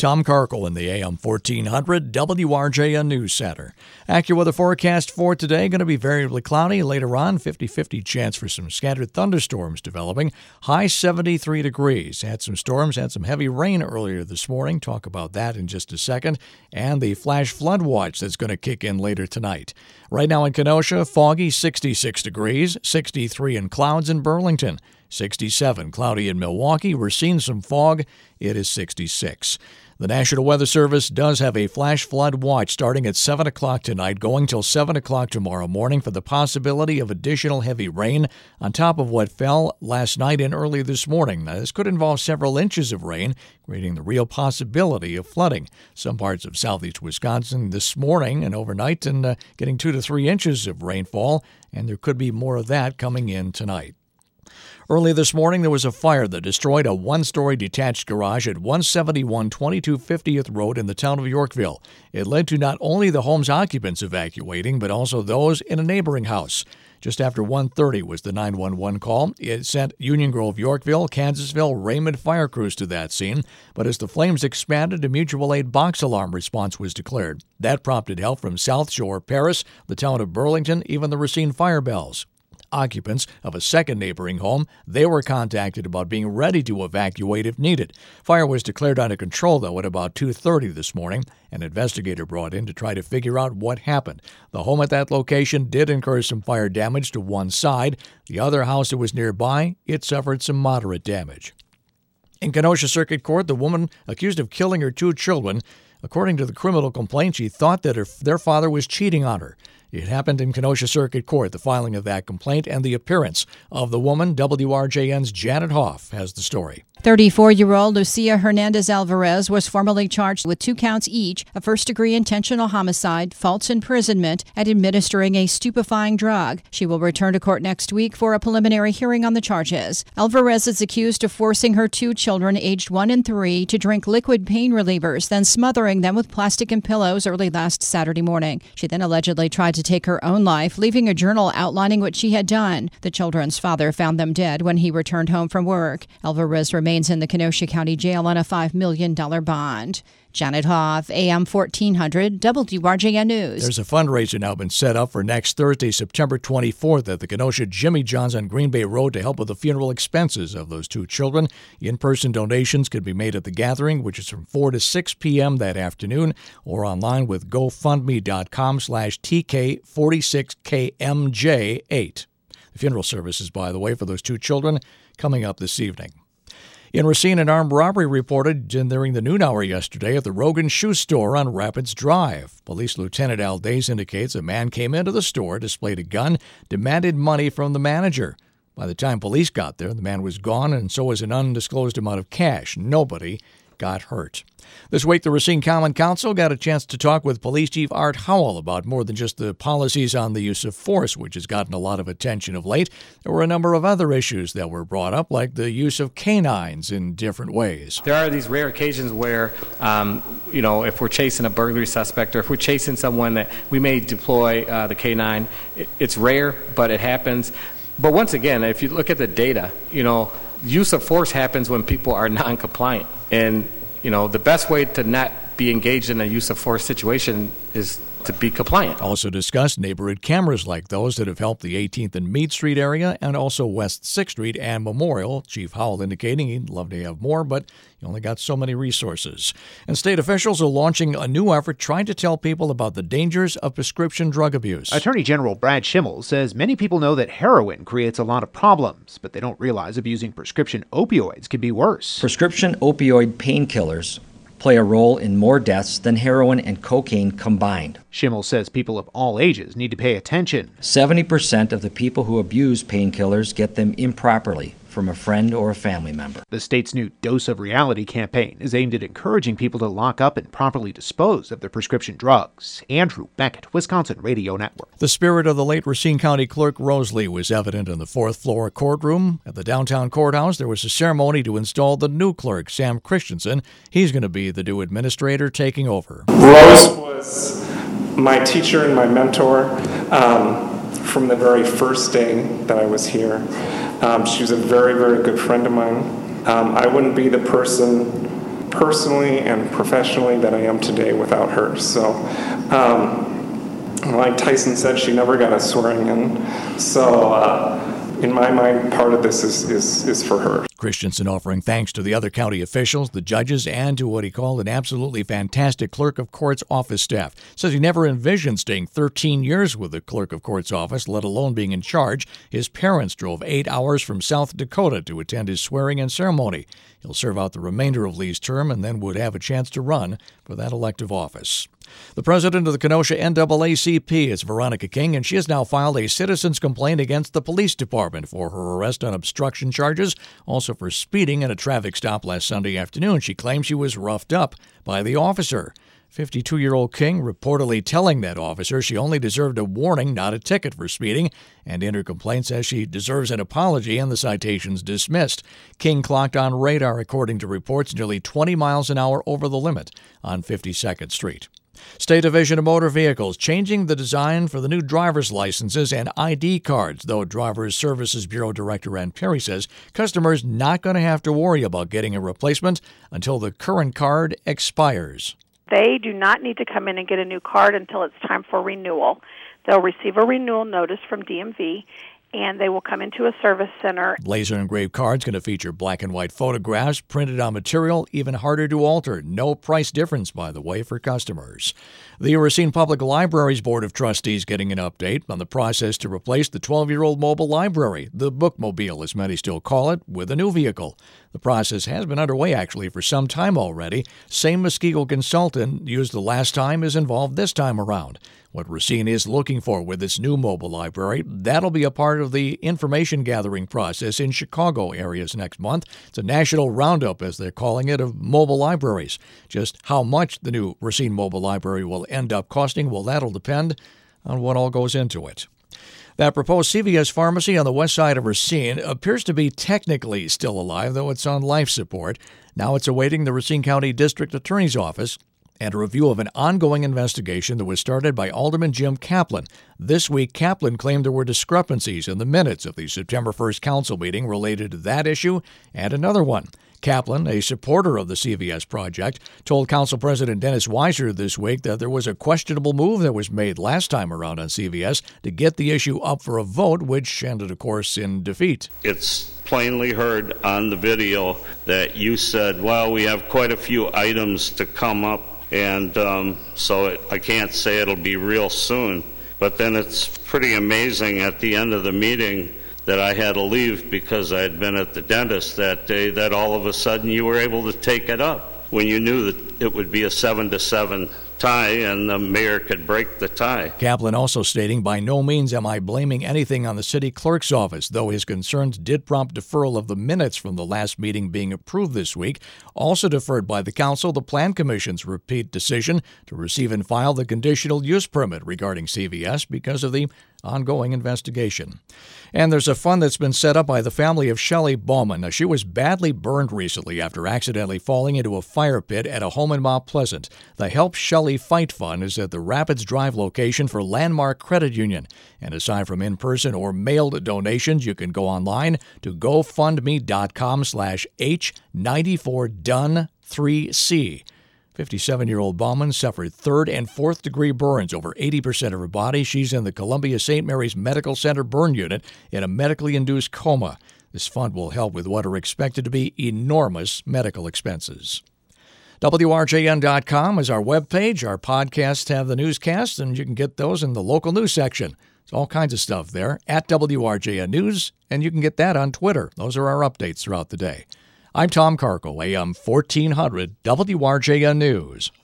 Tom Karkel in the AM 1400 WRJN News Center. AccuWeather forecast for today going to be variably cloudy. Later on, 50-50 chance for some scattered thunderstorms developing. High 73 degrees. Had some storms, had some heavy rain earlier this morning. Talk about that in just a second. And the flash flood watch that's going to kick in later tonight. Right now in Kenosha, foggy, 66 degrees. 63 in clouds in Burlington. 67 cloudy in Milwaukee. We're seeing some fog. It is 66. The National Weather Service does have a flash flood watch starting at 7 o'clock tonight, going till 7 o'clock tomorrow morning for the possibility of additional heavy rain on top of what fell last night and early this morning. Now, this could involve several inches of rain, creating the real possibility of flooding. Some parts of southeast Wisconsin this morning and overnight and getting 2 to 3 inches of rainfall, and there could be more of that coming in tonight. Early this morning, there was a fire that destroyed a one-story detached garage at 171 2250th Road in the town of Yorkville. It led to not only the home's occupants evacuating, but also those in a neighboring house. Just after 1:30 was the 911 call. It sent Union Grove, Yorkville, Kansasville, Raymond fire crews to that scene. But as the flames expanded, a mutual aid box alarm response was declared. That prompted help from South Shore, Paris, the town of Burlington, even the Racine fire bells. Occupants of a second neighboring home, they were contacted about being ready to evacuate if needed. Fire was declared under control, though, at about 2:30 this morning. An investigator brought in to try to figure out what happened. The home at that location did incur some fire damage to one side. The other house that was nearby, it suffered some moderate damage. In Kenosha Circuit Court, the woman accused of killing her 2 children. According to the criminal complaint, she thought that their father was cheating on her. It happened in Kenosha Circuit Court, the filing of that complaint and the appearance of the woman. WRJN's Janet Hoff has the story. 34-year-old Lucia Hernandez Alvarez was formally charged with 2 counts each of first-degree intentional homicide, false imprisonment, and administering a stupefying drug. She will return to court next week for a preliminary hearing on the charges. Alvarez is accused of forcing her 2 children, aged 1 and 3, to drink liquid pain relievers, then smothering them with plastic and pillows early last Saturday morning. She then allegedly tried to take her own life, leaving a journal outlining what she had done. The children's father found them dead when he returned home from work. Alvarez remains in the Kenosha County Jail on a $5 million bond. Janet Hoff, AM 1400, WRJN News. There's a fundraiser now been set up for next Thursday, September 24th at the Kenosha Jimmy John's on Green Bay Road to help with the funeral expenses of those 2 children. In-person donations can be made at the gathering, which is from 4 to 6 p.m. that afternoon, or online with GoFundMe.com/TK46KMJ8. The funeral services, by the way, for those 2 children coming up this evening. In Racine, an armed robbery reported during the noon hour yesterday at the Rogan Shoe Store on Rapids Drive. Police Lieutenant Al Days indicates a man came into the store, displayed a gun, demanded money from the manager. By the time police got there, the man was gone, and so was an undisclosed amount of cash. Nobody got hurt. This week, the Racine Common Council got a chance to talk with Police Chief Art Howell about more than just the policies on the use of force, which has gotten a lot of attention of late. There were a number of other issues that were brought up, like the use of canines in different ways. There are these rare occasions where, if we're chasing a burglary suspect or if we're chasing someone that we may deploy the canine. It's rare, but it happens. But once again, if you look at the data, use of force happens when people are non-compliant. And, the best way to not be engaged in a use of force situation is to be compliant. Also discussed neighborhood cameras like those that have helped the 18th and Meade Street area and also West 6th Street and Memorial. Chief Howell indicating he'd love to have more, but you only got so many resources. And state officials are launching a new effort trying to tell people about the dangers of prescription drug abuse. Attorney General Brad Schimmel says many people know that heroin creates a lot of problems, but they don't realize abusing prescription opioids can be worse. Prescription opioid painkillers play a role in more deaths than heroin and cocaine combined. Schimmel says people of all ages need to pay attention. 70% of the people who abuse painkillers get them improperly from a friend or a family member. The state's new Dose of Reality campaign is aimed at encouraging people to lock up and properly dispose of their prescription drugs. Andrew Beckett, Wisconsin Radio Network. The spirit of the late Racine County Clerk Rose Lee was evident in the 4th floor courtroom. At the downtown courthouse, there was a ceremony to install the new clerk, Sam Christensen. He's going to be the new administrator taking over. Rose was my teacher and my mentor from the very first day that I was here. She was a very, very good friend of mine. I wouldn't be the person personally and professionally that I am today without her. So, like Tyson said, she never got a swearing in. So, in my mind, part of this is for her. Christensen offering thanks to the other county officials, the judges, and to what he called an absolutely fantastic clerk of court's office staff. Says he never envisioned staying 13 years with the clerk of court's office, let alone being in charge. His parents drove 8 hours from South Dakota to attend his swearing-in ceremony. He'll serve out the remainder of Lee's term and then would have a chance to run for that elective office. The president of the Kenosha NAACP is Veronica King, and she has now filed a citizen's complaint against the police department for her arrest on obstruction charges, also for speeding at a traffic stop last Sunday afternoon. She claims she was roughed up by the officer. 52-year-old King reportedly telling that officer she only deserved a warning, not a ticket for speeding, and in her complaint says she deserves an apology and the citations dismissed. King clocked on radar, according to reports, nearly 20 miles an hour over the limit on 52nd Street. State Division of Motor Vehicles changing the design for the new driver's licenses and ID cards, though Drivers Services Bureau Director Ann Perry says customers not going to have to worry about getting a replacement until the current card expires. They do not need to come in and get a new card until it's time for renewal. They'll receive a renewal notice from DMV, and they will come into a service center. Laser engraved cards going to feature black and white photographs printed on material even harder to alter. No price difference, by the way, for customers. The Racine Public Library's Board of Trustees getting an update on the process to replace the 12-year-old mobile library, the Bookmobile as many still call it, with a new vehicle. The process has been underway, actually, for some time already. Same Muskego consultant used the last time is involved this time around. What Racine is looking for with its new mobile library, that'll be a part of the information gathering process in Chicago areas next month. It's a national roundup, as they're calling it, of mobile libraries. Just how much the new Racine mobile library will end up costing, well, that'll depend on what all goes into it. That proposed CVS pharmacy on the west side of Racine appears to be technically still alive, though it's on life support. Now it's awaiting the Racine County District Attorney's Office and a review of an ongoing investigation that was started by Alderman Jim Kaplan. This week, Kaplan claimed there were discrepancies in the minutes of the September 1st council meeting related to that issue and another one. Kaplan, a supporter of the CVS project, told Council President Dennis Weiser this week that there was a questionable move that was made last time around on CVS to get the issue up for a vote, which ended, of course, in defeat. It's plainly heard on the video that you said, well, we have quite a few items to come up, and I can't say it'll be real soon. But then it's pretty amazing at the end of the meeting that I had to leave because I had been at the dentist that day, that all of a sudden you were able to take it up when you knew that it would be a 7-7 tie and the mayor could break the tie. Kaplan also stating, by no means am I blaming anything on the city clerk's office, though his concerns did prompt deferral of the minutes from the last meeting being approved this week. Also deferred by the council, the Plan Commission's repeat decision to receive and file the conditional use permit regarding CVS because of the ongoing investigation. And there's a fund that's been set up by the family of Shelley Bowman. Now, she was badly burned recently after accidentally falling into a fire pit at a home in Mount Pleasant. The Help Shelley Fight Fund is at the Rapids Drive location for Landmark Credit Union. And aside from in-person or mailed donations, you can go online to gofundme.com/H94Done3C. 57-year-old Bauman suffered 3rd and 4th degree burns over 80% of her body. She's in the Columbia St. Mary's Medical Center burn unit in a medically induced coma. This fund will help with what are expected to be enormous medical expenses. WRJN.com is our webpage. Our podcasts have the newscasts, and you can get those in the local news section. There's all kinds of stuff there at WRJN News, and you can get that on Twitter. Those are our updates throughout the day. I'm Tom Carkle, AM 1400 WRJN News.